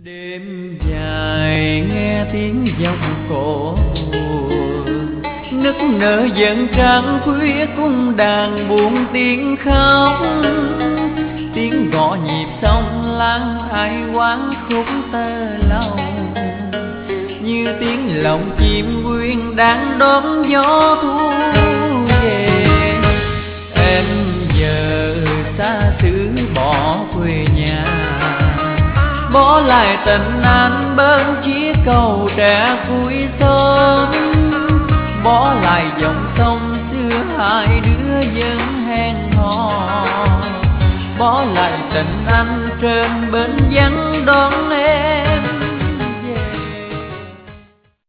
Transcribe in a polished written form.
Đêm dài nghe tiếng giông cổ nức nở dần trăng khuya cung đàn buồn tiếng khóc, tiếng gõ nhịp sông lang ai quán khúc tơ lòng, như tiếng lòng chim quyên đang đón gió thu về. Em giờ xa xứ bỏ quê nhà, bỏ lại tình anh bên chiếc cầu trẻ cuối sớm, bỏ lại dòng sông xưa hai đứa vẫn hẹn hò, bỏ lại tình anh trên bến vắng đón em.